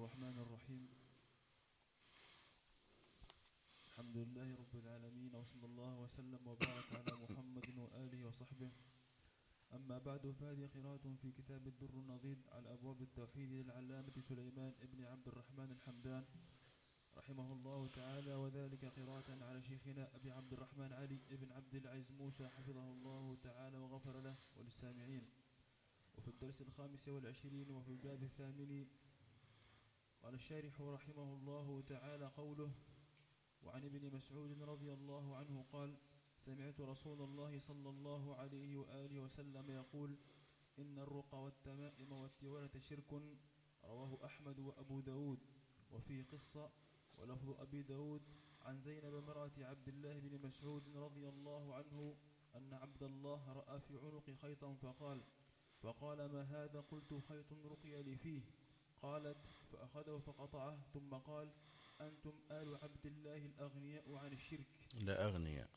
الرحمن الرحيم. الحمد لله رب العالمين، وصلى الله وسلم وبارك على محمد وآله وصحبه. أما بعد، فهذه قراءة في كتاب الدر النضيد على أبواب التوحيد للعلامة سليمان ابن عبد الرحمن الحمدان رحمه الله تعالى، وذلك قراءة على شيخنا أبي عبد الرحمن علي ابن عبد العزيز موسى حفظه الله تعالى وغفر له وللسامعين. وفي الدرس 25 وفي الباب 8 قال الشارح رحمه الله تعالى قوله: وعن ابن مسعود رضي الله عنه قال: سمعت رسول الله صلى الله عليه وآله وسلم يقول: إن الرقى والتمائم والتوالة شرك. رواه أحمد وأبو داود. وفي قصة ولفظ أبي داود عن زينب امرأة عبد الله بن مسعود رضي الله عنه أن عبد الله رأى في عنق خيطا فقال ما هذا؟ قلت: خيط رقي لي فيه. قالت: فأخذه فقطعه، ثم قال: أنتم آل عبد الله الأغنياء عن الشرك. لا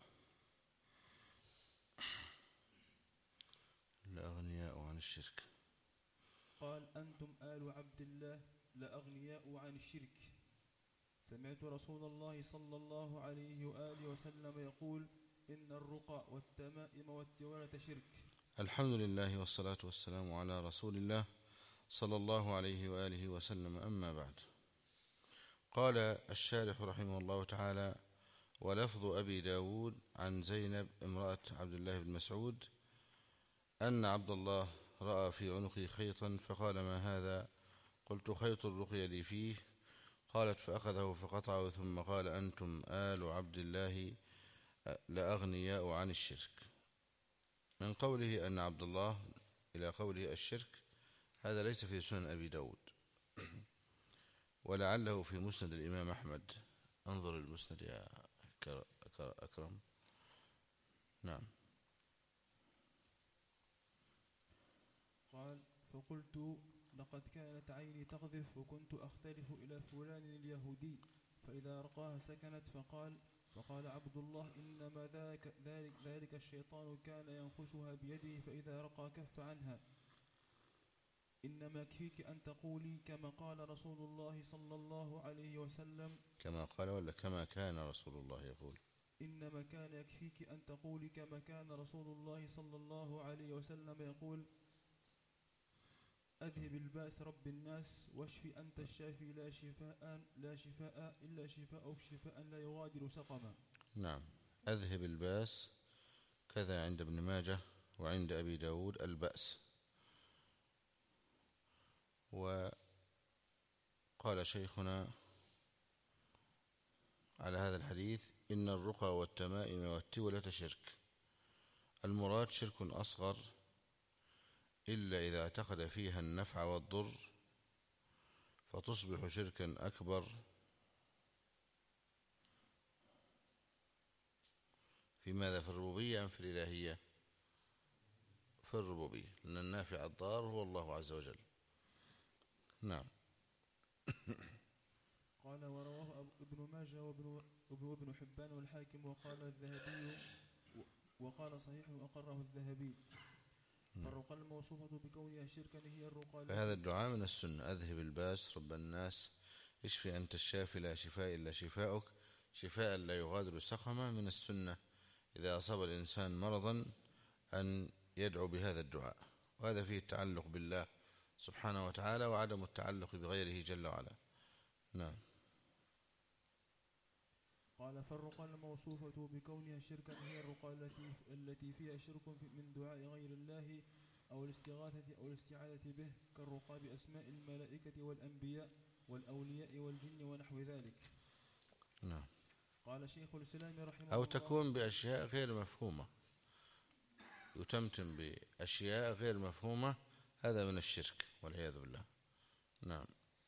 أغنياء عن الشرك. قال: أنتم آل عبد الله لأغنياء عن الشرك. سمعت رسول الله صلى الله عليه وآله وسلم يقول: إن الرقى والتمائم والتوالة شرك. الحمد لله والصلاة والسلام على رسول الله صلى الله عليه وآله وسلم. أما بعد، قال الشارح رحمه الله تعالى: ولفظ أبي داود عن زينب امرأة عبد الله بن مسعود أن عبد الله رأى في عنقي خيطا فقال ما هذا؟ قلت: خيط رقي لي فيه. قالت: فأخذه فقطعه، ثم قال: أنتم آل عبد الله لأغنياء عن الشرك. من قوله أن عبد الله إلى قوله الشرك، هذا ليس في سنن أبي داود، ولعله في مسند الإمام أحمد. انظر المسند يا أكرم. نعم. قال: فقلت: لقد كانت عيني تقذف، وكنت أختلف إلى فلان اليهودي فإذا رقاها سكنت. فقال عبد الله: إنما ذلك الشيطان كان ينخسها بيده فإذا رقى كف عنها. إنما يكفيك أن تقولي كما قال رسول الله صلى الله عليه وسلم. كما قال ولا كما كان رسول الله يقول؟ إنما كان يكفيك أن تقولي كما كان رسول الله صلى الله عليه وسلم يقول: أذهب الباس رب الناس، واشفي أنت الشافي، لا شفاء إلا شفاءك، شفاء لا يغادر سقما. نعم. أذهب الباس كذا عند ابن ماجه وعند أبي داود البأس. وقال شيخنا على هذا الحديث: إن الرقى والتمائم والتولة شرك. المراد شرك أصغر إلا إذا اعتقد فيها النفع والضر، فتصبح شركا أكبر. في ماذا؟ في الربوبية أم في الإلهية؟ في الربوبية، لأن النافع الضار هو الله عز وجل. نعم. قال: ورواه ابن ماجه وابن حبان والحاكم، وقال الذهبي وقال صحيح وأقره الذهبي. فالرقى الموصوفة بكونها شركا هي الرقى. فهذا الدعاء من السنة: أذهب الباس رب الناس، اشفي أنت الشافي، لا شفاء إلا شفاءك، شفاء لا يغادر سقما. من السنة إذا أصاب الإنسان مرضا أن يدعو بهذا الدعاء، وهذا فيه التعلق بالله سبحانه وتعالى وعدم التعلق بغيره جل وعلا. نعم. قال: فالرقى الموصوفة بكونها شركا هي الرقى التي فيها شرك من دعاء غير الله أو الاستغاثة أو الاستعاذة به، كالرقى بأسماء الملائكة والأنبياء والأولياء والجن ونحو ذلك. نعم. قال شيخ الإسلام رحمه الله: أو تكون بأشياء غير مفهومة، يتمتم بأشياء غير مفهومة، هذا من الشرك والعياذ بالله. نعم.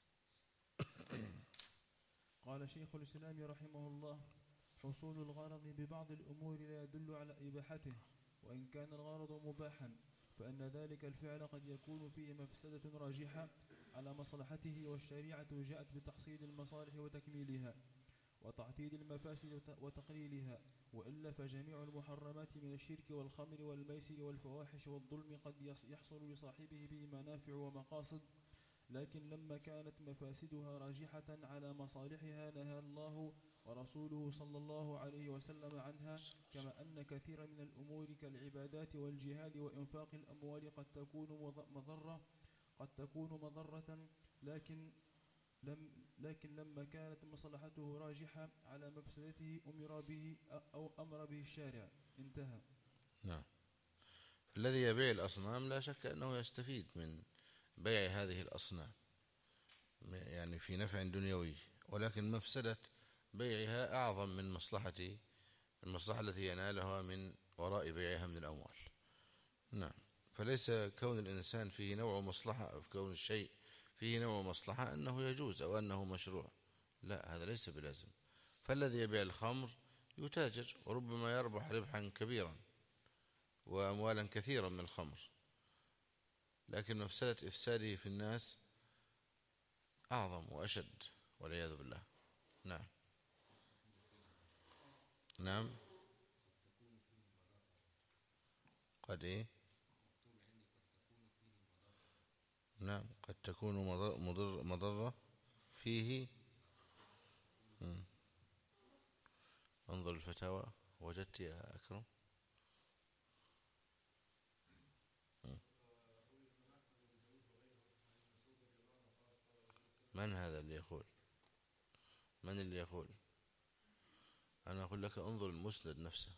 قال شيخ الإسلام رحمه الله: حصول الغرض ببعض الأمور لا يدل على إباحته، وإن كان الغرض مباحا، فإن ذلك الفعل قد يكون فيه مفسدة راجحة على مصلحته، والشريعة جاءت بتحصيل المصالح وتكميلها، وتعطيل المفاسد وتقليلها، وإلا فجميع المحرمات من الشرك والخمر والميسر والفواحش والظلم قد يحصل لصاحبه به منافع ومقاصد لكن لما كانت مفاسدها راجحة على مصالحها نهى الله ورسوله صلى الله عليه وسلم عنها، كما أن كثيرا من الأمور كالعبادات والجهاد وإنفاق الأموال قد تكون مضرة، لكن لما كانت مصلحته راجحة على مفسدته أمر به الشارع. انتهى. نعم. الذي يبيع الأصنام لا شك أنه يستفيد من بيع هذه الأصنام، يعني في نفع دنيوي، ولكن مفسدة بيعها أعظم من المصلحة التي ينالها من وراء بيعها من الأموال. نعم. فليس كون الإنسان فيه نوع مصلحة، أو في كون الشيء فيه نوع مصلحة أنه يجوز أو أنه مشروع، لا، هذا ليس بلازم. فالذي يبيع الخمر يتاجر وربما يربح ربحا كبيرا وأموالا كثيرا من الخمر، لكن مفسدة إفساده في الناس أعظم وأشد والعياذ بالله. نعم. نعم. قد إيه؟ نعم، قد تكون مضرة فيه. انظر الفتاوى، وجدت يا أكرم؟ من هذا اللي يقول؟ من اللي يقول؟ أنا أقول لك انظر المسند نفسه.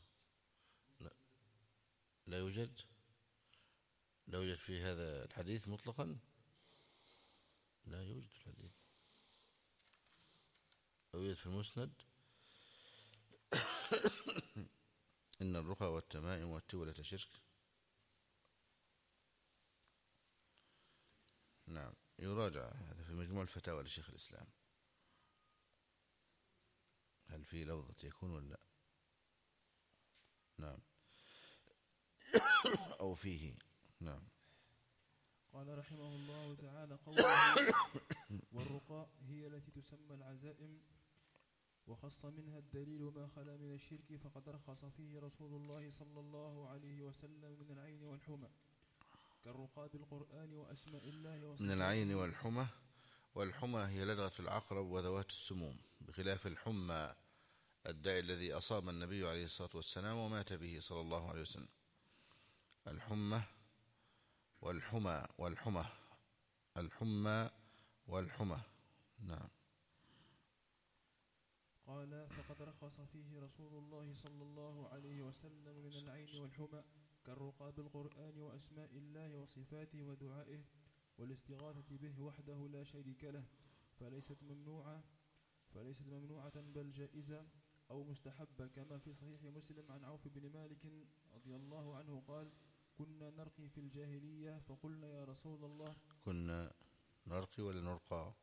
لا يوجد في هذا الحديث مطلقا، لا يوجد الحديث، لا يوجد في المسند. إن الرقى والتمائم والتولة شرك. نعم، يراجع هذا في مجموع الفتاوى لشيخ الإسلام، هل في لفظة يكون ولا لا؟ نعم. أو فيه. نعم. قال رحمه الله تعالى: قوله والرقى هي التي تسمى العزائم، وخص منها الدليل ما خلا من الشرك، فقد رخص فيه رسول الله صلى الله عليه وسلم من العين والحمى كالرقى بالقرآن وأسماء الله وصفاته. من العين والحمى، والحمى هي لدغة العقرب وذوات السموم، بخلاف الحمى الداء الذي أصاب النبي عليه الصلاة والسلام ومات به صلى الله عليه وسلم. الحمى والحمى والحمى، الحمى والحمى. نعم. قال: فقد رخص فيه رسول الله صلى الله عليه وسلم من العين والحمى كالرقى بالقرآن وأسماء الله وصفاته ودعائه والاستغاثة به وحده لا شريك له، فليست ممنوعة بل جائزة أو مستحبة، كما في صحيح مسلم عن عوف بن مالك رضي الله عنه قال: كنا نرقي في الجاهلية فقلنا يا رسول الله. كنا نرقي ولا نرقى؟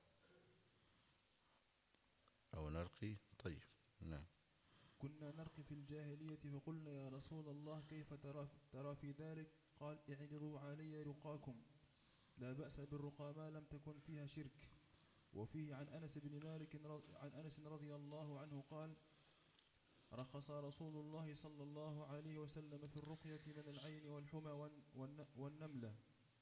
أو نرقي. طيب. نعم. كنا نرقي في الجاهلية فقلنا يا رسول الله كيف ترى في ذلك؟ قال: اعرضوا علي رقاكم، لا بأس بالرقى ما لم تكن فيها شرك. وفيه عن أنس بن مالك عن أنس رضي الله عنه قال: رخص رسول الله صلى الله عليه وسلم في الرقية من العين والحمى والنملة،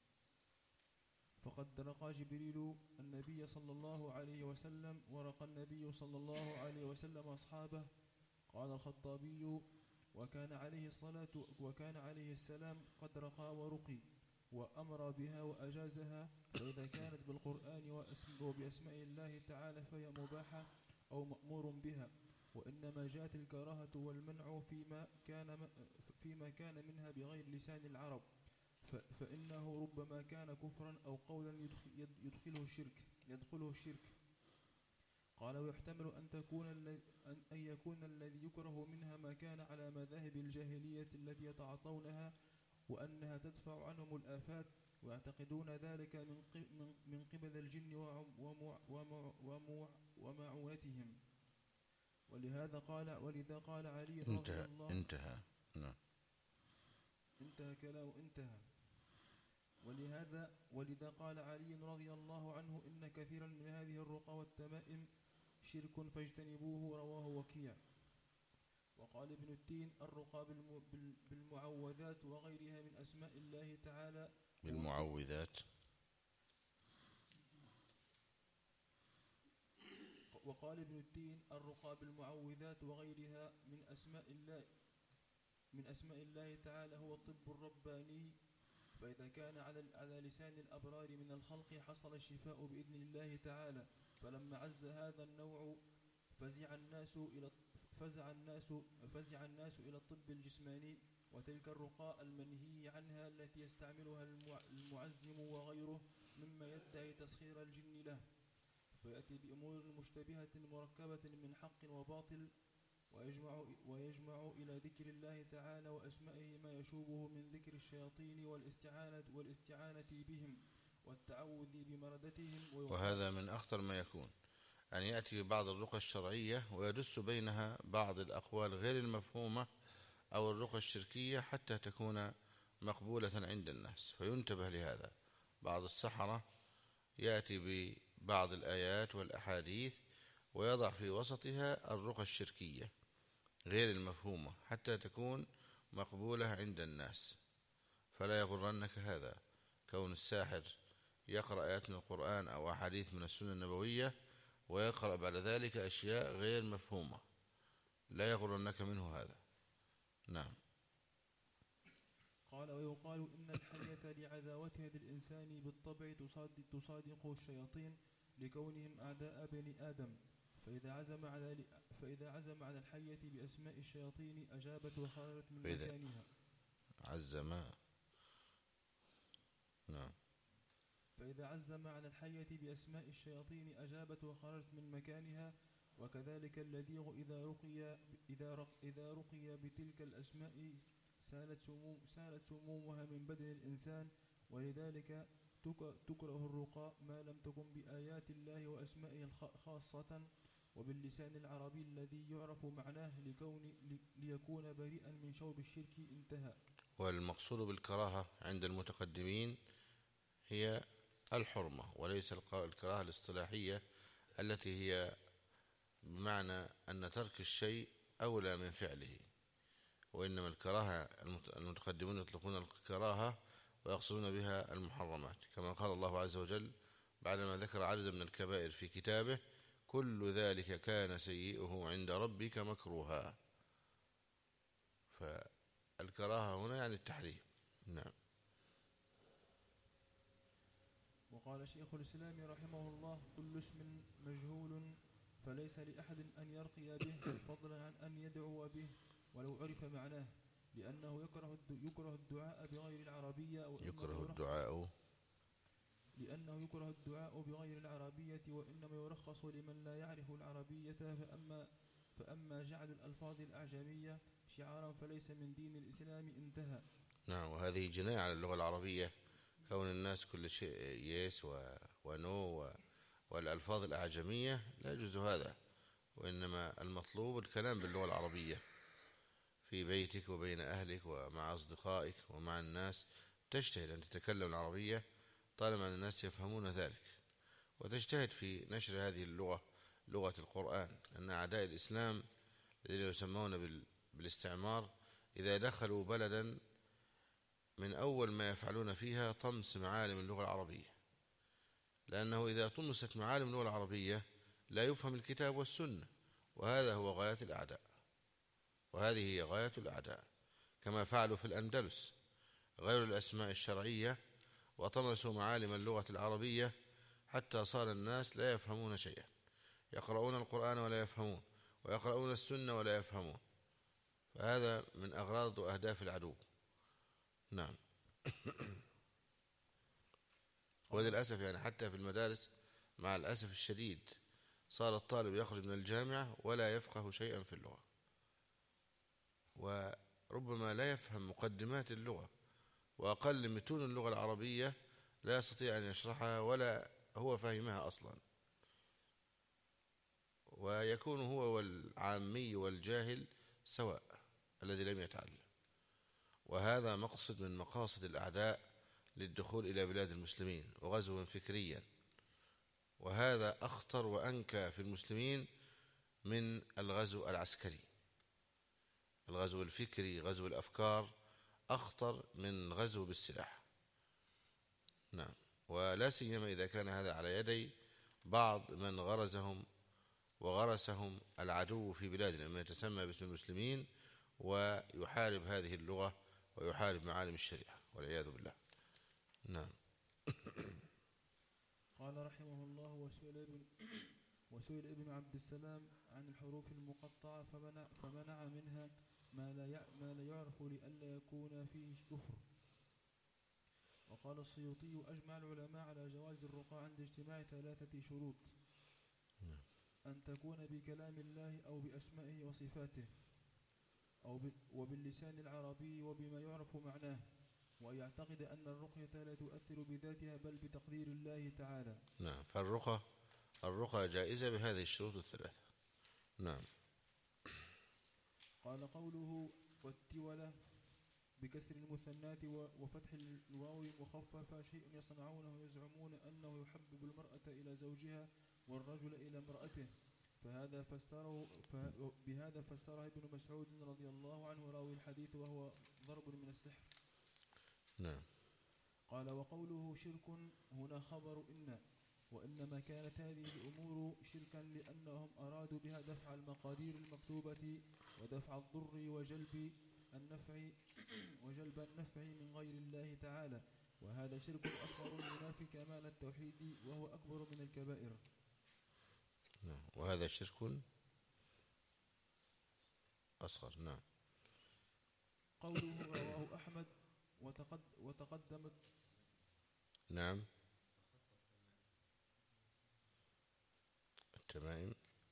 فقد رقى جبريل النبي صلى الله عليه وسلم ورقى النبي صلى الله عليه وسلم أصحابه. قال الخطابي: وكان عليه السلام قد رقى ورقي وأمر بها وأجازها، فإذا كانت بالقرآن وبأسماء الله تعالى فهي مباحة أو مأمور بها، وإنما جاءت الكراهة والمنع فيما كان منها بغير لسان العرب، فإنه ربما كان كفرا أو قولا يدخله الشرك. قال: ويحتمل أن يكون الذي يكره منها ما كان على مذاهب الجاهلية التي يتعاطونها، وأنها تدفع عنهم الآفات، ويعتقدون ذلك من قبل الجن ومعونتهم. ولذا قال علي رضي الله. انتهى. نعم. انتهى كلام. انتهى. ولذا قال علي رضي الله عنه: إن كثيرا من هذه الرقى والتمائم شرك فاجتنبوه. رواه وكيع. وقال ابن التين: الرقى بالمعوذات وغيرها من أسماء الله تعالى. بالمعوذات. وقال ابن التين: الرقى بالمعوذات وغيرها من أسماء الله تعالى هو الطب الرباني، فإذا كان على لسان الأبرار من الخلق حصل الشفاء بإذن الله تعالى. فلما عز هذا النوع فزع الناس إلى الطب الجسماني، وتلك الرقاء المنهي عنها التي يستعملها المعزم وغيره مما يدعي تسخير الجن له، فيأتي بأمور مشتبهة مركبة من حق وباطل، ويجمع إلى ذكر الله تعالى وأسمائه ما يشوبه من ذكر الشياطين والاستعانة بهم والتعوذ بمردتهم. وهذا من أخطر ما يكون، أن يأتي ببعض الرقى الشرعية ويدس بينها بعض الأقوال غير المفهومة أو الرقى الشركية حتى تكون مقبولة عند الناس، فينتبه لهذا. بعض السحرة يأتي ببعض الآيات والأحاديث ويضع في وسطها الرقى الشركية غير المفهومة حتى تكون مقبولة عند الناس. فلا يغرنك هذا، كون الساحر يقرأ آيات من القرآن أو أحاديث من السنة النبوية ويقرأ بعد ذلك أشياء غير مفهومة، لا يغرنك منه هذا. نعم. قال: ويقال إن الحية لعداوتها للإنسان بالطبع تصادق الشياطين لكونهم أعداء بني آدم، فإذا عزم على الحية بأسماء الشياطين أجابت وخرجت من مكانها. نعم. فإذا عزم على الحية بأسماء الشياطين أجابت وخرجت من مكانها. وكذلك اللديغ إذا رقي بتلك الأسماء سالت سمومها من بدن الإنسان، ولذلك تكره الرقاء ما لم تكن بآيات الله وأسمائه خاصة وباللسان العربي الذي يعرف معناه ليكون بريئا من شوب الشرك. انتهى. والمقصود بالكراهة عند المتقدمين هي الحرمة، وليس الكراهة الاصطلاحية التي هي بمعنى أن ترك الشيء أولى من فعله، وإنما الكراهة المتقدمون يطلقون الكراهة ويقصدون بها المحرمات، كما قال الله عز وجل بعدما ذكر عدد من الكبائر في كتابه: كل ذلك كان سيئه عند ربك مكروها. فالكراهة هنا يعني التحريم. نعم. وقال شيخ الإسلام رحمه الله: كل اسم مجهول فليس لأحد أن يرقي به فضلا عن أن يدعو به ولو عرف معناه، لأنه يكره الدعاء بغير العربية لأنه يكره الدعاء بغير العربية، وإنما يرخص لمن لا يعرف العربية. فأما جعل الألفاظ الأعجمية شعارا فليس من دين الإسلام. انتهى. نعم. وهذه جناية على اللغة العربية، كون الناس كل شيء يس ونو والألفاظ الأعجمية لا يجوز هذا، وإنما المطلوب الكلام باللغة العربية في بيتك وبين أهلك ومع أصدقائك ومع الناس، تجتهد أن تتكلم العربية طالما أن الناس يفهمون ذلك، وتجتهد في نشر هذه اللغة، لغة القرآن. أن أعداء الإسلام الذين يسمون بالاستعمار إذا دخلوا بلدا من أول ما يفعلون فيها طمس معالم اللغة العربية، لأنه إذا طمست معالم اللغة العربية لا يفهم الكتاب والسنة، وهذا هو غاية الأعداء، وهذه هي غاية الأعداء، كما فعلوا في الأندلس، غير الأسماء الشرعية وطمسوا معالم اللغة العربية حتى صار الناس لا يفهمون شيئا، يقرؤون القرآن ولا يفهمون، ويقرؤون السنة ولا يفهمون، فهذا من أغراض وأهداف العدو. نعم. وللأسف يعني حتى في المدارس مع الأسف الشديد صار الطالب يخرج من الجامعة ولا يفقه شيئا في اللغة، وربما لا يفهم مقدمات اللغة، وأقل متون اللغة العربية لا يستطيع أن يشرحها ولا هو فاهمها أصلا، ويكون هو والعامي والجاهل سواء الذي لم يتعلم. وهذا مقصد من مقاصد الأعداء للدخول إلى بلاد المسلمين وغزوهم فكريا، وهذا أخطر وأنكى في المسلمين من الغزو العسكري. الغزو الفكري، غزو الأفكار، أخطر من غزو بالسلاح. نعم. ولا سيما إذا كان هذا على يدي بعض من غرزهم وغرسهم العدو في بلادنا من يتسمى باسم المسلمين ويحارب هذه اللغة ويحارب معالم الشريعة والعياذ بالله. نعم. قال رحمه الله: وسئل ابن عبد السلام عن الحروف المقطعة فمنع منها ما لا يعرف لئلا يكون فيه كفر. وقال السيوطي: أجمع العلماء على جواز الرقى عند اجتماع 3 شروط: أن تكون بكلام الله أو بأسمائه وصفاته وباللسان العربي وبما يعرف معناه، وأن يعتقد أن الرقية لا تؤثر بذاتها بل بتقدير الله تعالى. نعم. فالرقى جائزة بهذه الشروط 3. نعم. قال قوله: والتولة بكسر المثنات وفتح الواو المخففة شيء يصنعونه يزعمون أنه يحبب المرأة إلى زوجها والرجل إلى امرأته، بهذا فسره ابن مسعود رضي الله عنه راوي الحديث، وهو ضرب من السحر. نعم. قال: وقوله شرك هنا خبر إن، وإنما كانت هذه الأمور شركا لأنهم أرادوا بها دفع المقادير المكتوبة ودفع الضر وجلب النفع من غير الله تعالى، وهذا شرك أصغر ينافي كمال التوحيد وهو أكبر من الكبائر. نعم. وهذا شرك أصغر. نعم. قوله رواه أحمد وتقدمت. نعم. التمائم.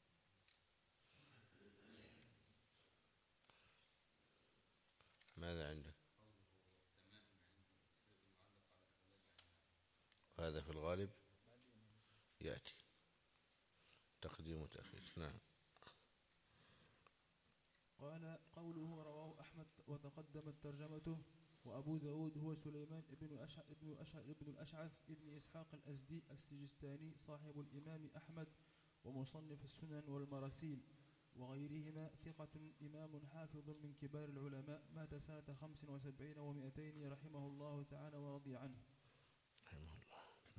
ماذا عندك؟ هذا في الغالب يأتي تقديم وتأخير. نعم. قال: قوله رواه أحمد وتقدمت ترجمته. وأبو داود هو سليمان ابن الأشعث ابن إسحاق الأزدي السجستاني صاحب الإمام أحمد ومصنف السنن والمراسيل وغيرهما، ثقة إمام حافظ من كبار العلماء، مات سنة 75 و200 رحمه الله تعالى ورضي عنه. رحمه الله.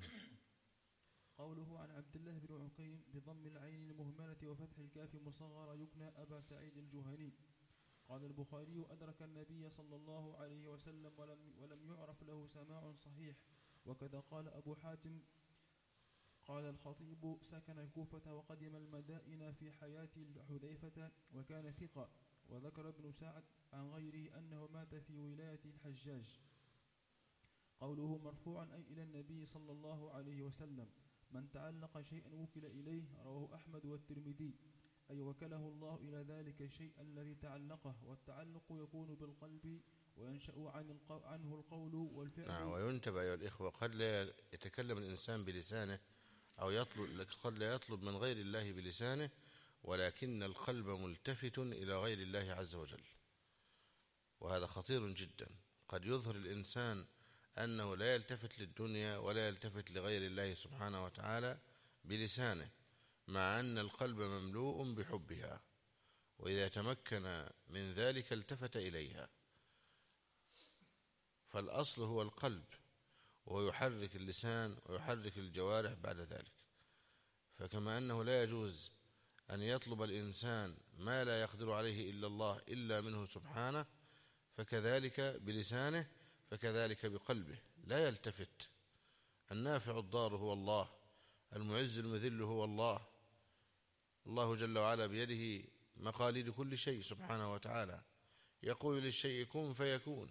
قوله عن عبد الله بن عقيم بضم العين المهملة وفتح الكاف مصغرة يكنى أبا سعيد الجهني. قال البخاري: أدرك النبي صلى الله عليه وسلم ولم يعرف له سماع صحيح. وكذا قال أبو حاتم. قال الخطيب: سكن الكوفة وقدم المدائن في حياة حذيفة وكان ثقة. وذكر ابن سعد عن غيره أنه مات في ولاية الحجاج. قوله مرفوعا أي إلى النبي صلى الله عليه وسلم: من تعلق شيئا وكل إليه، رواه أحمد والترمذي، أي وكله الله إلى ذلك الشيء الذي تعلقه. والتعلق يكون بالقلب وينشأ عنه القول والفعل. نعم. وينتبه أيها الإخوة، قد لا يتكلم الإنسان بلسانه أو قد لا يطلب من غير الله بلسانه، ولكن القلب ملتفت إلى غير الله عز وجل، وهذا خطير جدا. قد يظهر الإنسان أنه لا يلتفت للدنيا ولا يلتفت لغير الله سبحانه وتعالى بلسانه، مع أن القلب مملوء بحبها، وإذا تمكن من ذلك التفت إليها. فالأصل هو القلب، وهو يحرك اللسان ويحرك الجوارح بعد ذلك. فكما أنه لا يجوز أن يطلب الإنسان ما لا يقدر عليه إلا الله إلا منه سبحانه، فكذلك بلسانه، فكذلك بقلبه لا يلتفت. النافع الضار هو الله، المعز المذل هو الله. الله جل وعلا بيده مقاليد كل شيء سبحانه وتعالى، يقول للشيء كن فيكون.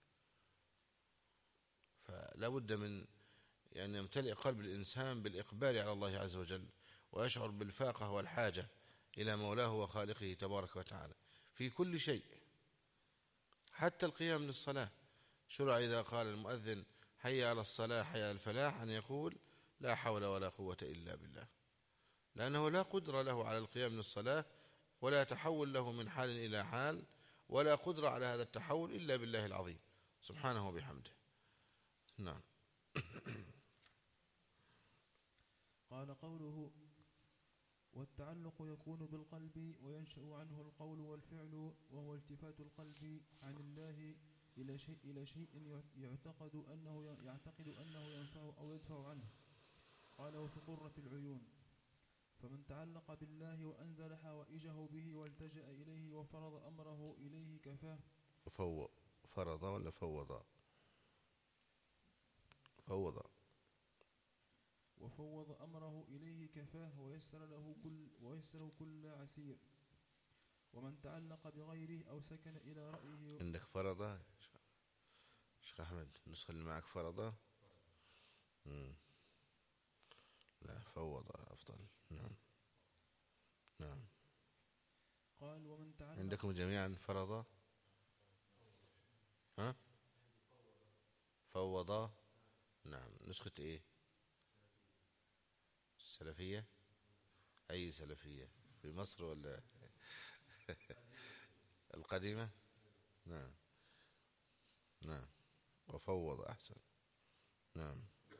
فلا بد من أن يمتلئ قلب الإنسان بالإقبال على الله عز وجل، ويشعر بالفاقة والحاجة إلى مولاه وخالقه تبارك وتعالى في كل شيء، حتى القيام للصلاة. شرع إذا قال المؤذن حي على الصلاة حي على الفلاح أن يقول لا حول ولا قوة إلا بالله، لأنه لا قدرة له على القيام للصلاة، ولا تحول له من حال إلى حال، ولا قدرة على هذا التحول إلا بالله العظيم سبحانه وبحمده. نعم. قال قوله والتعلق يكون بالقلب وينشأ عنه القول والفعل، وهو التفات القلب عن الله إلى شيء يعتقد أنه ينفع أو يدفع عنه. قاله في قرة العيون. فمن تعلق بالله وأنزل حوائجه به والتجأ إليه وفرض أمره إليه كفاه. فرض ولا فوض؟ فوض. وفوض أمره إليه كفاه ويسر كل عسير. ومن تعلق بغيره أو سكن إلى رأيه. عندك فرض شيخ أحمد؟ النسخة اللي معك فرض؟ لا، فوض أفضل. نعم نعم. قال ومن تعلق. عندكم جميعا فرض؟ ها؟ فوض. نعم. نسخة ايه؟ السلفية؟ أي سلفية؟ في مصر ولا القديمة؟ نعم نعم. وفوض أحسن. نعم.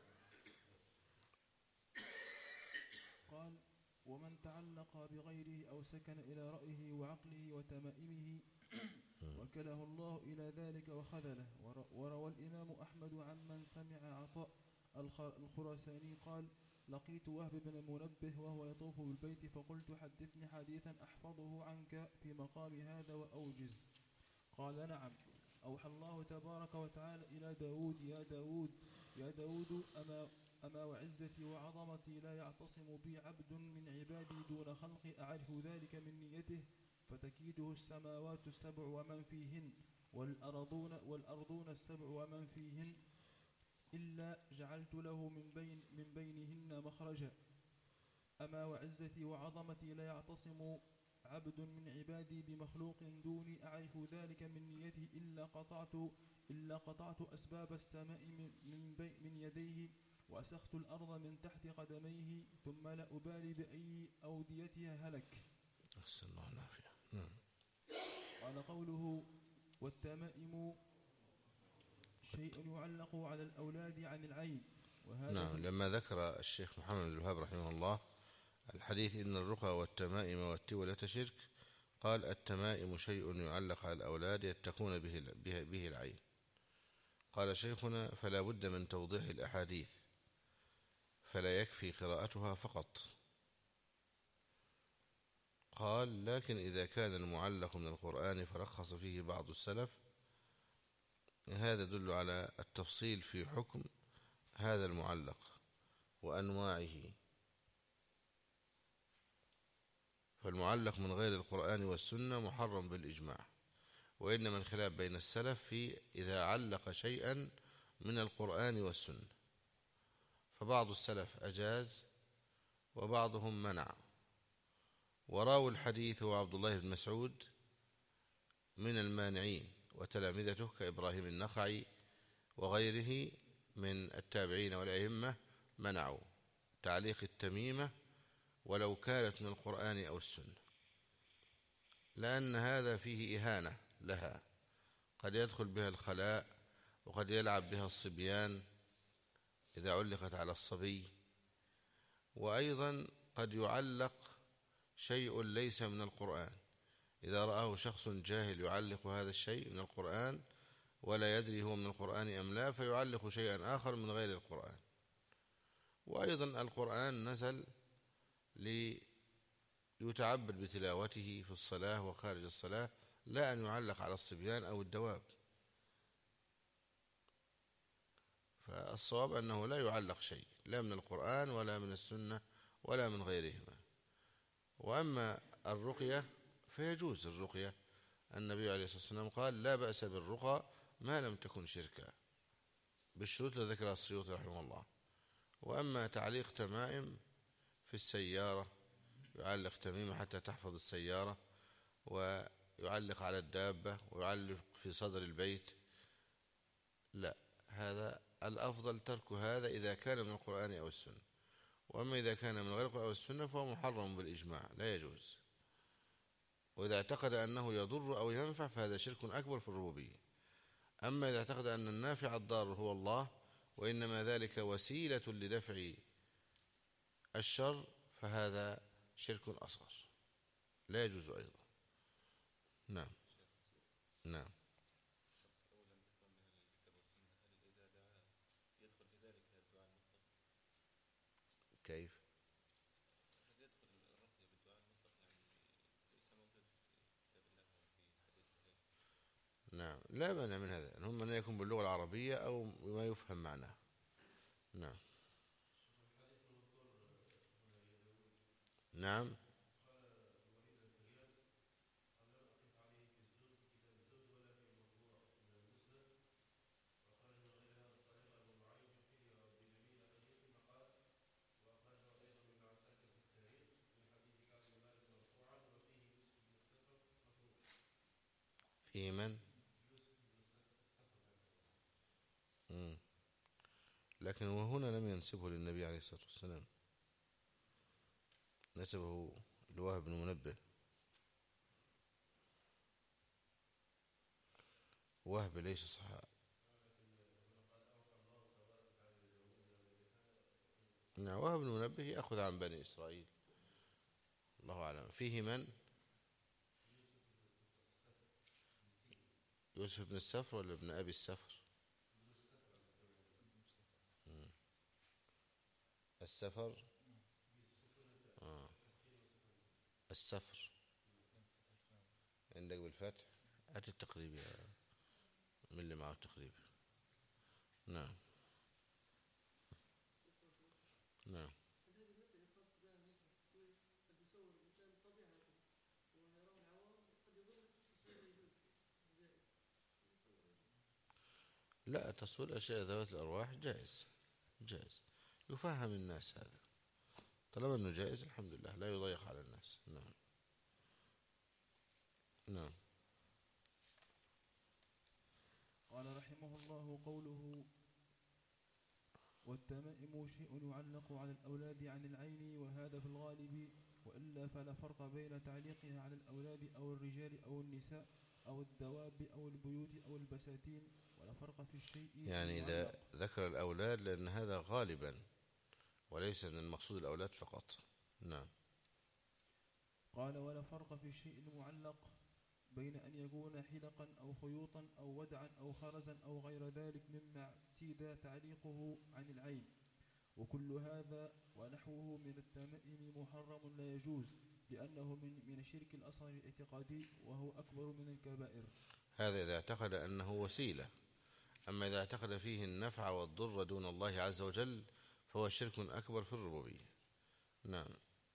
قال ومن تعلق بغيره أو سكن إلى رأيه وعقله وتمائمه وكله الله إلى ذلك وخذله. وروى الإمام أحمد عمن سمع عطاء الخراساني قال لقيت وهب بن المنبه وهو يطوف بالبيت فقلت حدثني حديثا أحفظه عنك في مقام هذا وأوجز. قال نعم. أوحى الله تبارك وتعالى إلى داود يا داود أما وعزتي وعظمتي لا يعتصم بي عبد من عبادي دون خلقي أعرف ذلك من نيته فتكيده السماوات السبع ومن فيهن والأرضون السبع ومن فيهن إلا جعلت له من بينهن مخرجا. أما وعزتي وعظمتي لا يعتصم عبد من عبادي بمخلوق دوني أعرف ذلك من نيته إلا قطعت أسباب السماء من يديه وأسخت الأرض من تحت قدميه ثم لا أبالي بأي أوديتها هلك. أحسن الله العافية. قال قوله والتمائم شيء يعلق على الأولاد عن العين. وهذا نعم. لما ذكر الشيخ محمد بن الوهاب رحمه الله الحديث إن الرقى والتمائم والتولة شرك، قال التمائم شيء يعلق على الأولاد يتقون به العين. قال شيخنا فلا بد من توضيح الأحاديث فلا يكفي قراءتها فقط. قال لكن إذا كان المعلق من القرآن فرخص فيه بعض السلف هذا يدل على التفصيل في حكم هذا المعلق وأنواعه. فالمعلق من غير القرآن والسنة محرم بالإجماع، وإنما الخلاف بين السلف في إذا علق شيئا من القرآن والسنة، فبعض السلف أجاز وبعضهم منع. وراوي الحديث هو عبد الله بن مسعود من المانعين، وتلامذته كإبراهيم النخعي وغيره من التابعين والأئمة منعوا تعليق التميمة ولو كانت من القرآن أو السنة، لأن هذا فيه إهانة لها، قد يدخل بها الخلاء وقد يلعب بها الصبيان إذا علقت على الصبي، وأيضا قد يعلق شيء ليس من القرآن إذا رآه شخص جاهل يعلق هذا الشيء من القرآن ولا يدري هو من القرآن أم لا، فيعلق شيئا آخر من غير القرآن. وأيضا القرآن نزل ليتعبد بتلاوته في الصلاة وخارج الصلاة، لا أن يعلق على الصبيان أو الدواب. فالصواب أنه لا يعلق شيء لا من القرآن ولا من السنة ولا من غيرهما. وأما الرقية فيجوز الرقية، النبي عليه الصلاة والسلام قال لا بأس بالرقى ما لم تكن شركا، بالشروط التي ذكرها السيوطي رحمه الله. وأما تعليق تمائم في السيارة، يعلق تميمة حتى تحفظ السيارة، ويعلق على الدابة، ويعلق في صدر البيت، لا، هذا الأفضل ترك هذا إذا كان من القرآن أو السنة. وأما إذا كان من غير القرآن أو السنة فهو محرم بالإجماع، لا يجوز. وإذا اعتقد أنه يضر أو ينفع فهذا شرك أكبر في الربوبية. أما إذا اعتقد أن النافع الضار هو الله وإنما ذلك وسيلة لدفع الشر فهذا شرك أصغر لا يجوز أيضا. نعم نعم. كيف؟ لا مانع من هذا، هم أن يكون باللغة العربية أو ما يفهم معناه. نعم. نعم. في من؟ مم. لكن وهنا لم ينسبه للنبي عليه الصلاة والسلام، نسبه لوهب بن منبه. وهب ليس صحابي. نعم، وهب بن منبه يأخذ عن بني إسرائيل، الله أعلم. فيه من؟ يوسف بن السفر ولا ابن أبي السفر؟ مم. السفر. آه. السفر عندك بالفتح. هات التقريب يا من اللي معه التقريب. نعم. نعم. لا، تصوير أشياء ذوات الأرواح جائز، جائز يفهم الناس، هذا طالما أنه جائز الحمد لله، لا يضيق على الناس. نعم. نعم. قال رحمه الله قوله: والتمائم شيء يعلق على الأولاد عن العين، وهذا في الغالب، وإلا فلا فرق بين تعليقها على الأولاد أو الرجال أو النساء أو الدواب أو البيوت أو البساتين، ولا فرق في الشيء يعني إذا المعلق. ذكر الأولاد لأن هذا غالبا وليس من المقصود الأولاد فقط. نعم. قال: ولا فرق في الشيء المعلق بين أن يكون حلقا أو خيوطا أو ودعا أو خرزا أو غير ذلك مما اعتيد تعليقه عن العين، وكل هذا ونحوه من التمائم محرم لا يجوز، لأنه من الشرك الأصغر الاعتقادي، وهو أكبر من الكبائر. هذا إذا اعتقد أنه وسيلة، أما إذا اعتقد فيه النفع والضر دون الله عز وجل فهو شرك أكبر في الربوبية. نعم.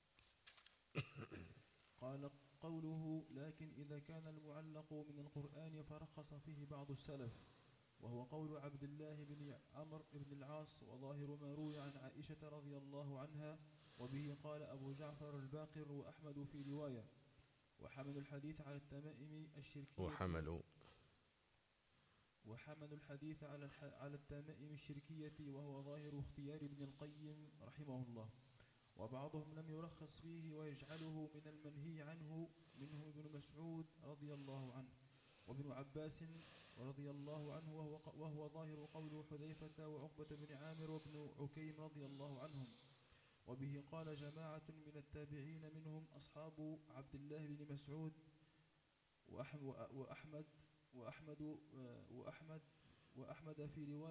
قال: قوله: لكن إذا كان المعلق من القرآن فرخص فيه بعض السلف، وهو قول عبد الله بن عمرو بن العاص، وظاهر ما روي عن عائشة رضي الله عنها، وبه قال أبو جعفر الباقر وأحمد في رواية. وحملوا الحديث على التمائم الشركية وحملوا الحديث على التمائم الشركية، وهو ظاهر اختيار ابن القيم رحمه الله. وبعضهم لم يرخص فيه ويجعله من المنهي عنه، منهم ابن مسعود رضي الله عنه وابن عباس رضي الله عنه، وهو ظاهر قول حذيفة وعقبة بن عامر وابن عكيم رضي الله عنهم. وبه قال جماعة من التابعين منهم أصحاب عبد الله بن مسعود وأحمد وأحمد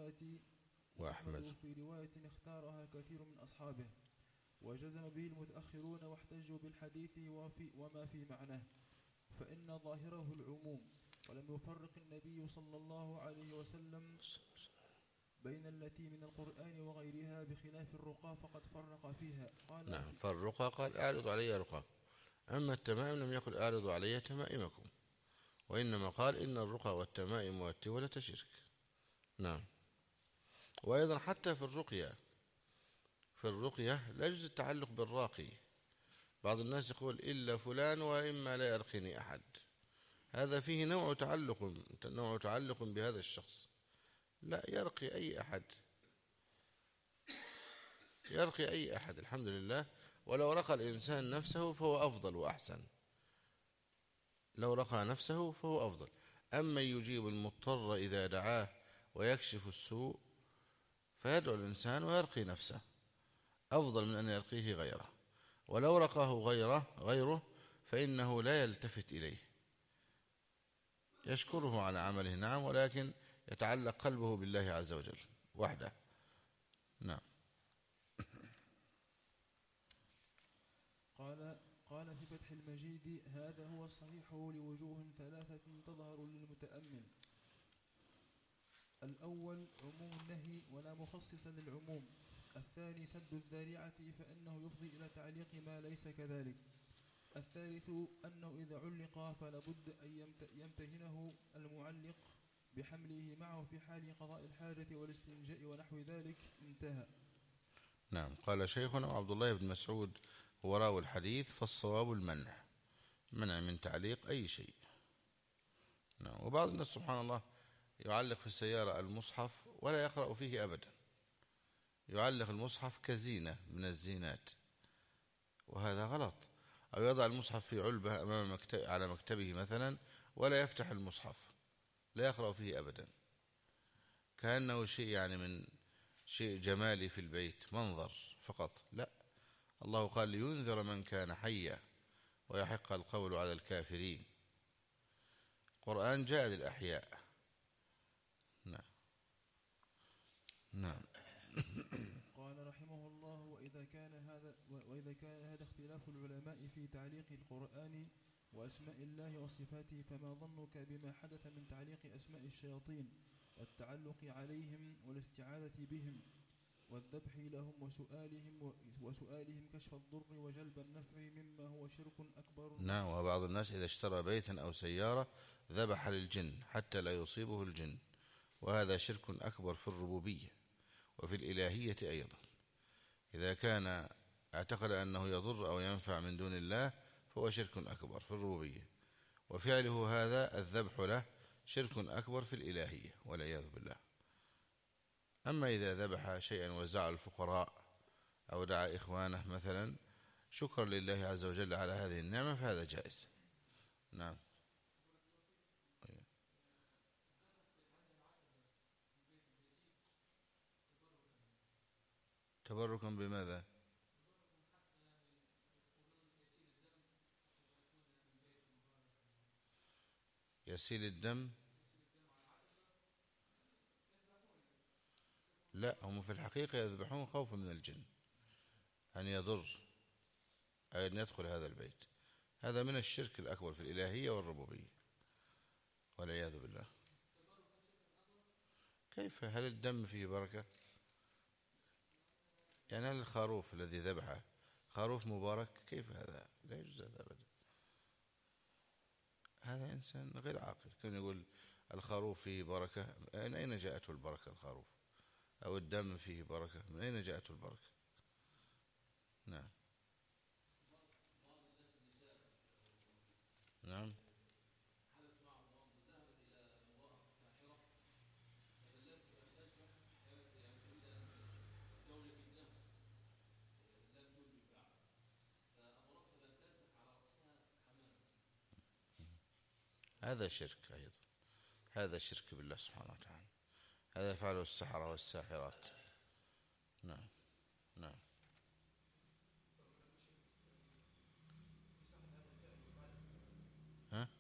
في رواية اختارها كثير من أصحابه، وجزم به المتأخرون واحتجوا بالحديث وما في معناه، فإن ظاهره العموم، ولم يفرق النبي صلى الله عليه وسلم بين التي من القرآن وغيرها، بخلاف الرقى فقد فرق فيها. قال: نعم. فالرقى قال أعرضوا علي رقى، أما التمائم لم يقل أعرضوا علي تمائمكم، وإنما قال إن الرقى والتمائم والتولة شرك. نعم. وأيضا حتى في الرقية لا يجوز التعلق بالراقي. بعض الناس يقول إلا فلان وإما لا يرقيني أحد، هذا فيه نوع تعلق بهذا الشخص. لا، يرقي أي أحد الحمد لله. ولو رقى الإنسان نفسه فهو أفضل وأحسن، لو رقى نفسه فهو أفضل. أما يجيب المضطر إذا دعاه ويكشف السوء فيدعو الإنسان ويرقي نفسه أفضل من أن يرقيه غيره. ولو رقاه غيره فإنه لا يلتفت إليه، يشكره على عمله نعم، ولكن يتعلق قلبه بالله عز وجل وحده. نعم. قال في فتح المجيد: هذا هو الصحيح لوجوه ثلاثة تظهر للمتأمل. الأول عموم النهي ولا مخصص للعموم. الثاني سد الذريعة فإنه يفضي إلى تعليق ما ليس كذلك. الثالث أنه إذا علق فلا بد أن يمتهنه المعلق بحمله معه في حال قضاء الحاجة والاستنجاء ونحو ذلك. انتهى. نعم. قال شيخنا عبد الله بن مسعود هو راوي الحديث، فالصواب المنع، منع من تعليق أي شيء. نعم. وبعض الناس سبحان الله يعلق في السيارة المصحف ولا يقرأ فيه أبدا، يعلق المصحف كزينة من الزينات، وهذا غلط. أو يضع المصحف في علبة أمام على مكتبه مثلا ولا يفتح المصحف، لا يقرأ فيه أبدا، كأنه شيء يعني من شيء جمالي في البيت، منظر فقط. لا، الله قال لينذر من كان حيا ويحق القول على الكافرين. القرآن جاء للأحياء. نعم. نعم. قال رحمه الله: وإذا كان هذا اختلاف العلماء في تعليق القرآن وأسماء الله وصفاته، فما ظنك بما حدث من تعليق أسماء الشياطين والتعلق عليهم والاستعاذة بهم والذبح لهم وسؤالهم كشف الضر وجلب النفع، مما هو شرك أكبر. نعم. وبعض الناس إذا اشترى بيتا أو سيارة ذبح للجن حتى لا يصيبه الجن، وهذا شرك أكبر في الربوبية وفي الإلهية أيضا. إذا كان اعتقد أنه يضر أو ينفع من دون الله فهو شرك أكبر في الربوبية، وفعله هذا الذبح له شرك أكبر في الإلهية والعياذ بالله. أما إذا ذبح شيئا وزع الفقراء أو دعا إخوانه مثلا شكرا لله عز وجل على هذه النعمة فهذا جائز. نعم. تبركا بماذا؟ يسيل الدم؟ لا، هم في الحقيقة يذبحون خوفا من الجن أن يضر أو أن يدخل هذا البيت. هذا من الشرك الأكبر في الإلهية والربوبية والعياذ بالله. كيف؟ هل الدم فيه بركة؟ يعني هل الخروف الذي ذبحه خروف مبارك؟ كيف هذا؟ لا يجوز هذا أبدا. هذا إنسان غير عاقل كان يقول الخروف فيه بركة. من أين جاءته البركة الخروف؟ أو الدم فيه بركة، من أين جاءته البركة؟ نعم. نعم. هذا شرك أيضا، هذا شرك بالله سبحانه وتعالى، هذا يفعله السحرة والساحرات. نعم. نعم. ها؟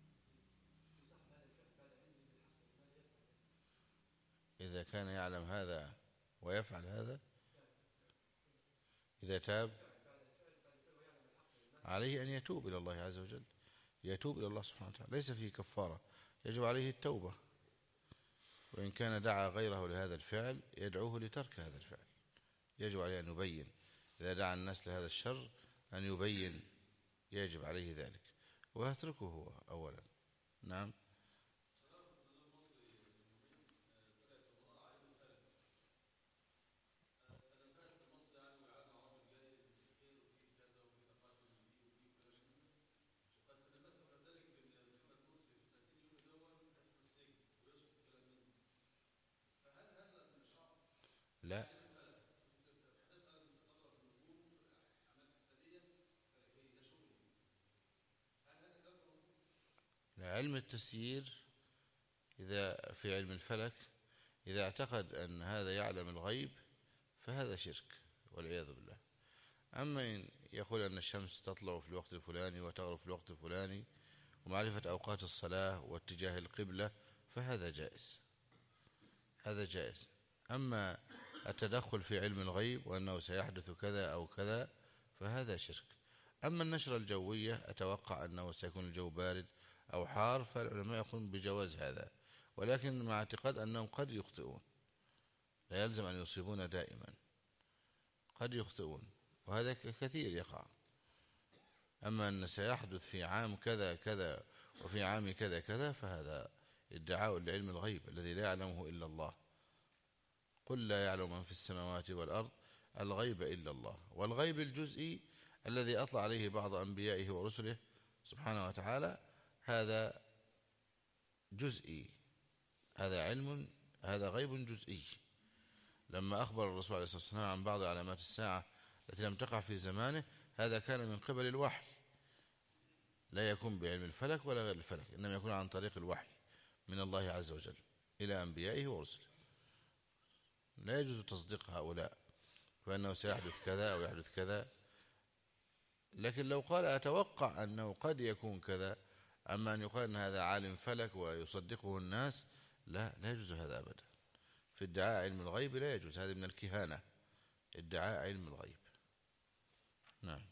إذا كان يعلم هذا ويفعل هذا، إذا تاب عليه أن يتوب إلى الله عز وجل، يتوب إلى الله سبحانه وتعالى، ليس فيه كفارة، يجب عليه التوبة. وإن كان دعا غيره لهذا الفعل يدعوه لترك هذا الفعل، يجب عليه أن يبين. إذا دعا الناس لهذا الشر أن يبين، يجب عليه ذلك، ويتركه هو أولا. نعم. لا، علم التسيير إذا في علم الفلك إذا اعتقد أن هذا يعلم الغيب فهذا شرك والعياذ بالله. أما إن يقول أن الشمس تطلع في الوقت الفلاني وتغرب في الوقت الفلاني ومعرفة أوقات الصلاة واتجاه القبلة فهذا جائز، هذا جائز. أما التدخل في علم الغيب وأنه سيحدث كذا أو كذا فهذا شرك. أما النشرة الجوية أتوقع أنه سيكون الجو بارد أو حار، فالعلماء يقولون بجواز هذا، ولكن مع اعتقاد أنهم قد يخطئون، لا يلزم أن يصيبون دائما، قد يخطئون، وهذا كثير يقع. أما أن سيحدث في عام كذا كذا وفي عام كذا كذا فهذا ادعاء لعلم الغيب الذي لا يعلمه إلا الله. قل لا يعلم من في السماوات والأرض الغيب إلا الله. والغيب الجزئي الذي أطلع عليه بعض أنبيائه ورسله سبحانه وتعالى هذا جزئي، هذا علم، هذا غيب جزئي. لما أخبر الرسول عليه الصلاة والسلام عن بعض علامات الساعة التي لم تقع في زمانه هذا كان من قبل الوحي، لا يكون بعلم الفلك ولا غير الفلك، إنما يكون عن طريق الوحي من الله عز وجل إلى أنبيائه ورسله. لا يجوز تصديق هؤلاء فأنه سيحدث كذا أو يحدث كذا، لكن لو قال أتوقع أنه قد يكون كذا، أما أن يقال أن هذا عالم فلك ويصدقه الناس، لا يجوز هذا أبدا. في ادعاء علم الغيب لا يجوز، هذا من الكهانة، ادعاء علم الغيب. نعم.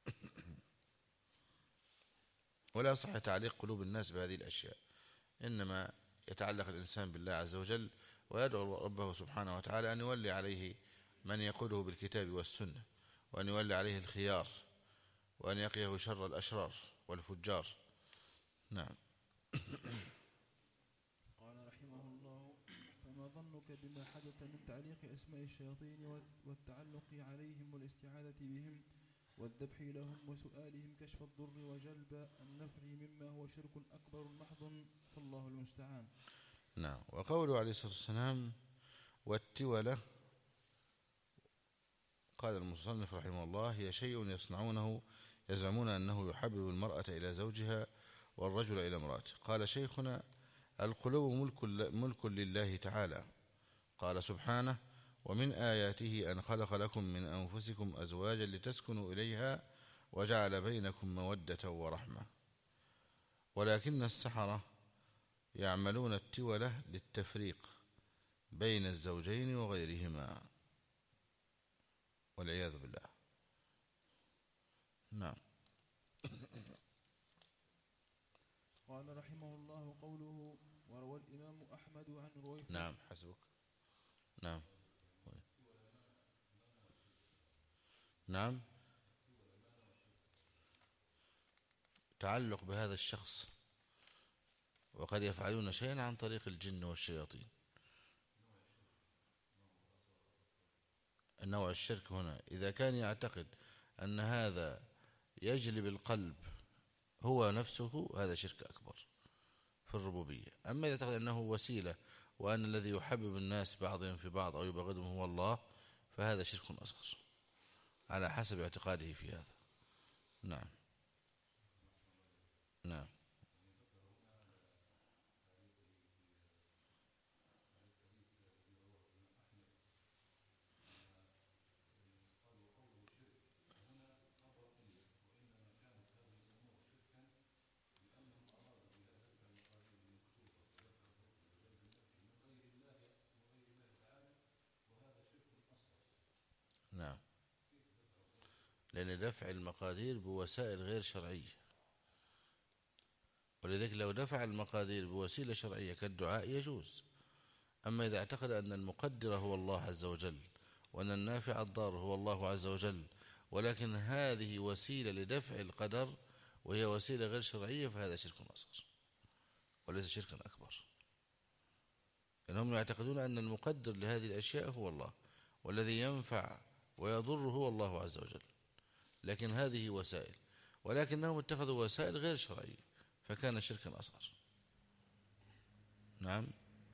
ولا صح تعليق قلوب الناس بهذه الأشياء، إنما يتعلق الإنسان بالله عز وجل ويدعو ربه سبحانه وتعالى أن يولي عليه من يقوده بالكتاب والسنة، وأن يولي عليه الخيار، وأن يقيه شر الأشرار والفجار. نعم. قال رحمه الله: فما ظنك بما حدث من تعليق أسماء الشياطين والتعلق عليهم والاستعاذة بهم والذبح لهم وسؤالهم كشف الضر وجلب النفع مما هو شرك أكبر محض، فالله المستعان. نعم. وقوله عليه الصلاة والسلام والتولة، قال المصنف رحمه الله: هي شيء يصنعونه يزعمون أنه يحبب المرأة إلى زوجها والرجل إلى امرأته. قال شيخنا: القلوب ملك لله تعالى. قال سبحانه: ومن آياته أن خلق لكم من أنفسكم أزواجا لتسكنوا إليها وجعل بينكم مودة ورحمة. ولكن السحرة يعملون التولة للتفريق بين الزوجين وغيرهما والعياذ بالله. نعم. قال رحمه الله: قوله وروى الإمام أحمد عن رويفة. نعم حسبك. نعم. نعم. تعلق بهذا الشخص، وقد يفعلون شيئا عن طريق الجن والشياطين. النوع الشرك هنا إذا كان يعتقد أن هذا يجلب القلب هو نفسه، هذا شرك أكبر في الربوبية. أما إذا يعتقد أنه وسيلة وأن الذي يحبب الناس بعضهم في بعض أو يبغضهم هو الله، فهذا شرك أصغر على حسب اعتقاده في هذا. نعم. نعم. نعم. لأن دفع المقادير بوسائل غير شرعية، ولذلك لو دفع المقادير بوسيلة شرعية كالدعاء يجوز. أما إذا اعتقد أن المقدر هو الله عز وجل وأن النافع الضار هو الله عز وجل، ولكن هذه وسيلة لدفع القدر وهي وسيلة غير شرعية، فهذا شرك أصغر وليس شركا أكبر. إنهم يعتقدون أن المقدر لهذه الأشياء هو الله، والذي ينفع ويضر هو الله عز وجل، لكن هذه وسائل، ولكنهم اتخذوا وسائل غير شرعية فكان شركا أصغر. نعم.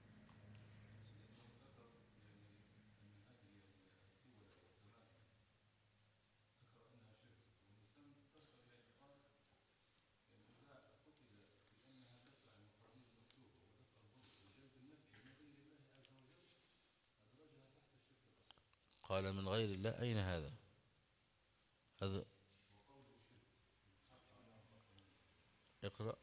قال من غير الله، أين هذا؟ هذا اقرأ.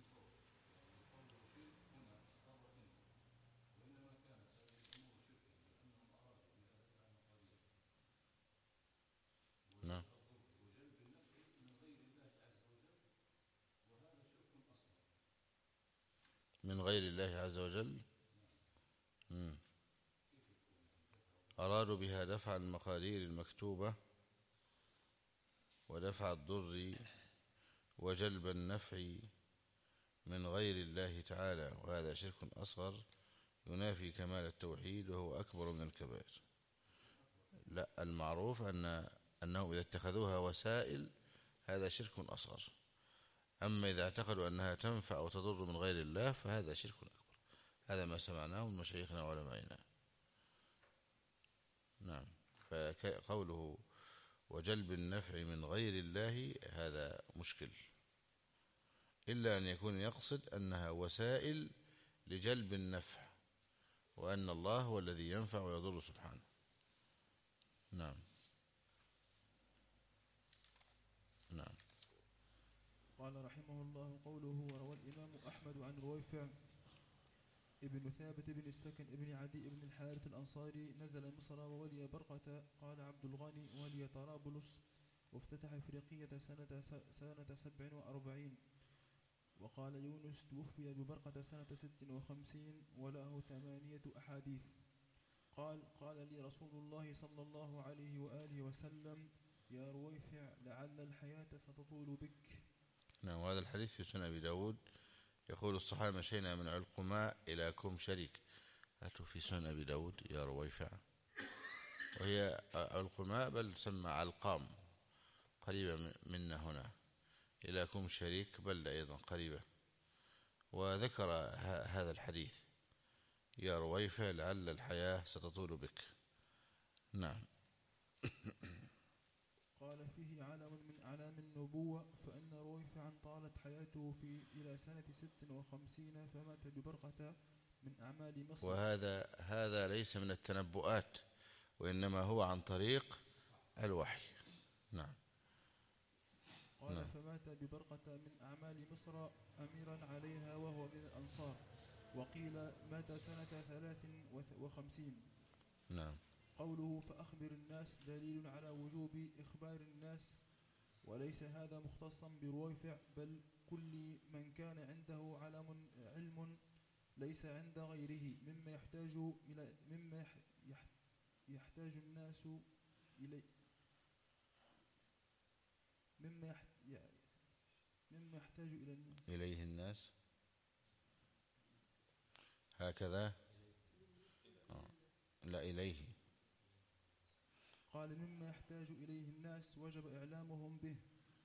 نعم. من غير الله عز وجل. أرادوا بها دفع المقادير المكتوبة ودفع الضر وجلب النفع من غير الله تعالى، وهذا شرك أصغر ينافي كمال التوحيد وهو أكبر من الكبائر. لا، المعروف أنهم إذا اتخذوها وسائل هذا شرك أصغر، أما إذا اعتقدوا أنها تنفع أو تضر من غير الله فهذا شرك أكبر. هذا ما سمعناه من مشايخنا وعلمائنا. نعم. فقوله وجلب النفع من غير الله هذا مشكل، إلا أن يكون يقصد أنها وسائل لجلب النفع، وأن الله هو الذي ينفع ويضر سبحانه. نعم. نعم. قال رحمه الله قوله وروى الإمام أحمد عن رويفع ابن ثابت بن السكن ابن عدي بن الحارث الأنصاري نزل مصر وولي برقة. قال عبد الغني ولي طرابلس وافتتح إفريقية سنة 47. وقال يونس توفي ببرقة سنة 56 وله 8 أحاديث. قال لي رسول الله صلى الله عليه وآله وسلم يا رويفع لعل الحياة ستطول بك. نعم. وهذا الحديث في سنن أبي داود. يقول الصحابة مشينا من علقماء إلى كوم شريك. أتوا في سنن أبي داود يا رويفع، وهي علقماء بل تسمى علقام قريبة منا هنا، إلى كوم شريك بلدة أيضا قريبة. وذكر هذا الحديث يا رويفع لعل الحياة ستطول بك. نعم. قال فيه علم من أعلام النبوة، فإن رويفعا طالت حياته إلى سنة 56 فمات ببرقة من أعمال مصر. وهذا ليس من التنبؤات، وإنما هو عن طريق الوحي. نعم. قال نعم. فمات ببرقة من أعمال مصر أميرا عليها وهو من الأنصار. وقيل مات سنة 53. نعم. قوله فأخبر الناس دليل على وجوب إخبار الناس، وليس هذا مختصا برويفع بل كل من كان عنده علم ليس عند غيره مما يحتاج الناس إليه، مما يحتاج إليه الناس هكذا. لا إليه. قال مما يحتاج إليه الناس وجب إعلامهم به،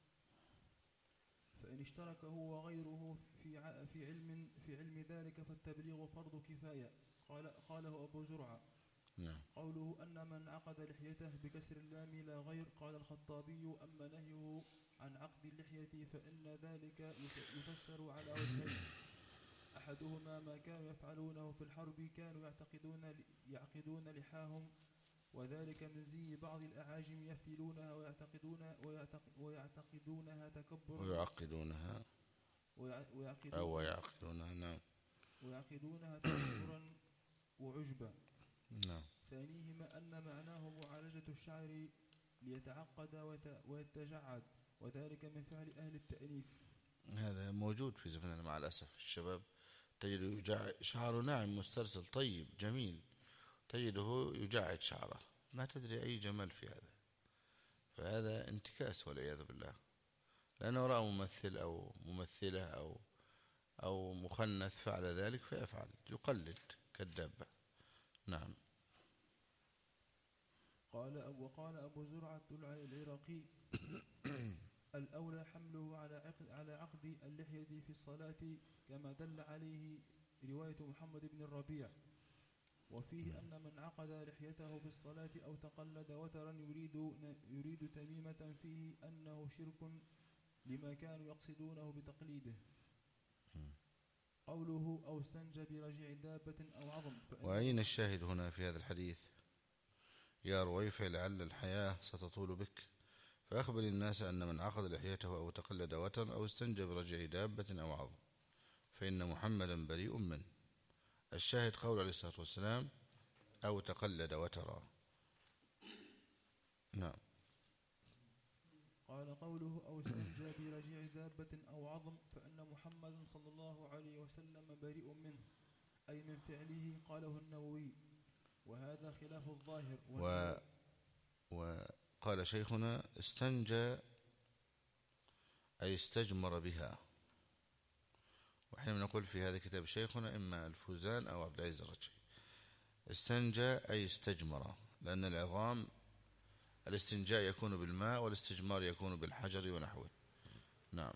فإن اشترك هو وغيره في علم ذلك فالتبليغ فرض كفاية. قاله أبو زرعة. نعم. قوله أن من عقد لحيته بكسر اللام لا غير. قال الخطابي أما نهيه عن عقد اللحية فإن ذلك يفسر على وجهين. أحدهما ما كانوا يفعلونه في الحرب، كانوا يعقدون لحاهم، وذلك من زي بعض الأعاجم يفتلونها ويعتقدونها تكبرا نعم، ويعقدونها تكبرا وعجبا. نعم. ثانيهما أن معناه معالجة الشعر ليتعقد ويتجعد، وذلك من فعل أهل التأنيف. هذا موجود في زماننا مع الأسف. الشباب تجده شعره ناعم مسترسل طيب جميل، تجده يجعد شعره، ما تدري أي جمال في هذا. فهذا انتكاس والعياذ بالله، لأنه رأى ممثل أو ممثلة أو مخنث فعل ذلك فيفعل، يقلد كالدابة. نعم. وقال أبو زرعة العراقي الأولى حمله على عقد اللحية في الصلاة كما دل عليه رواية محمد بن الربيع. وفيه أن من عقد لحيته في الصلاة أو تقلد وترا يريد تميمة فيه أنه شرك لما كانوا يقصدونه بتقليده. قوله أو استنجى برجع دابة أو عظم. وأين الشاهد هنا في هذا الحديث؟ يا رويفع لعل الحياة ستطول بك، فأخبر الناس أن من عقد لحيته أو تقلد وترا أو استنجى برجع دابة أو عظم فإن محمدا بريء منه. الشاهد قول عليه الصلاة والسلام أو تقلد وترا. نعم. قال قال قوله أو استنجى برجيع دابة أو عظم فإن محمد صلى الله عليه وسلم بريء منه أي من فعله. قاله النووي وهذا خلاف الظاهر. وقال شيخنا استنجى أي استجمر بها، وحين نقول في هذا كتاب شيخنا إما الفوزان أو عبد العزيز الرجي. استنجى أي استجمر، لأن العظام الاستنجاء يكون بالماء والاستجمار يكون بالحجر ونحوه. نعم.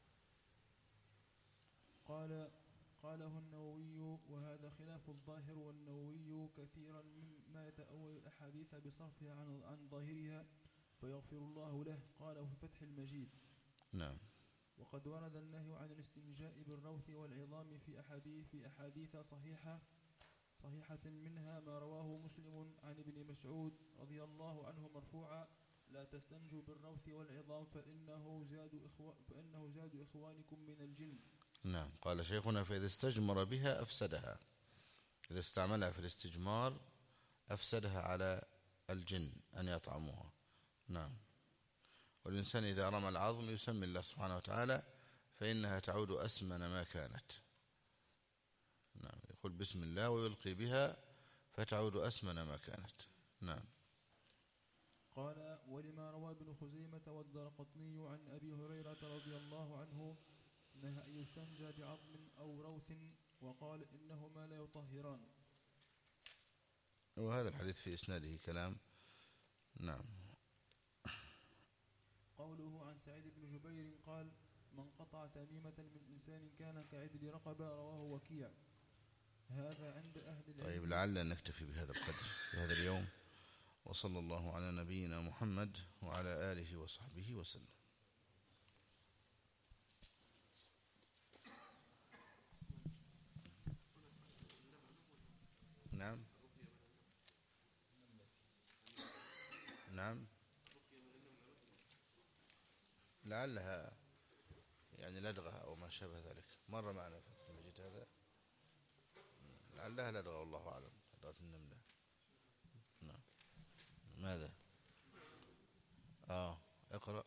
قاله النووي وهذا خلاف الظاهر، والنووي كثيرا مما يتأول الأحاديث بصرفها عن ظاهرها فيغفر الله له. قاله في فتح المجيد. نعم. وقد ورد النهي عن الاستنجاء بالروث والعظام في أحاديث صحيحة منها ما رواه مسلم عن ابن مسعود رضي الله عنه مرفوعا: لا تستنجوا بالروث والعظام فإنه زاد إخوانكم من الجن. نعم. قال شيخنا فإذا استجمر بها أفسدها، إذا استعملها في الاستجمار أفسدها على الجن أن يطعموها. نعم. والإنسان إذا رمى العظم يسمي الله سبحانه وتعالى فإنها تعود أسمن ما كانت. نعم. يقول بسم الله ويلقي بها فتعود أسمن ما كانت. نعم. قال ولما روى ابن خزيمة والدارقطني عن أبي هريرة رضي الله عنه نهى أن يستنجى بعظم أو روث، وقال إنهما لا يطهران. وهذا الحديث في إسناده كلام. نعم. قوله عن سعيد بن جبير قال من قطع تميمة من إنسان كان كعدل رقبة، رواه وكيع. هذا عند أهل العلم. طيب لعل نكتفي بهذا القدر في هذا اليوم، وصلى الله على نبينا محمد وعلى آله وصحبه وسلم. نعم. نعم. لعلها يعني لدغة أو ما شابه ذلك، مر معنا في فتح المجيد هذا، لعلها لدغة والله أعلم، لدغة النملة. نعم. ماذا؟ اقرأ.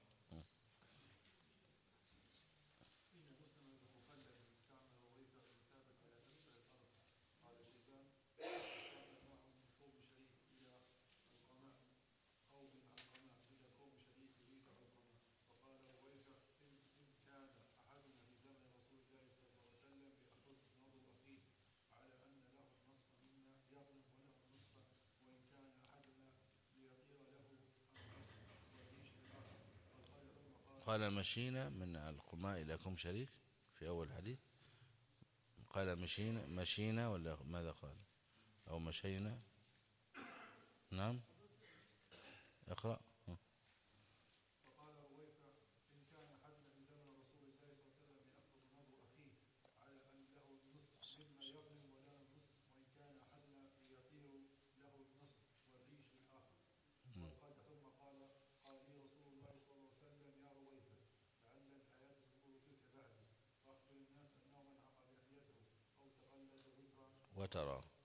قال مشينا من القماء إلى كوم شريك في أول الحديث. قال مشينا ولا ماذا قال؟ أو مشينا. نعم. اقرأ. فقال رويفع إن كان أحدنا في زمن رسول الله صلى الله عليه وسلم يأخذ نظر أخيه على أن له النصف مما يغنم ولنا النصف، وإن كان أحدنا يطير له النصف والريش للآخر. وقال ثم قال لي رسول الله صلى الله عليه وسلم يا رويفع لعل الحياة ستكون تلك بعدي، فأخبر الناس أنه من عقد لحيته أو تقلد وترا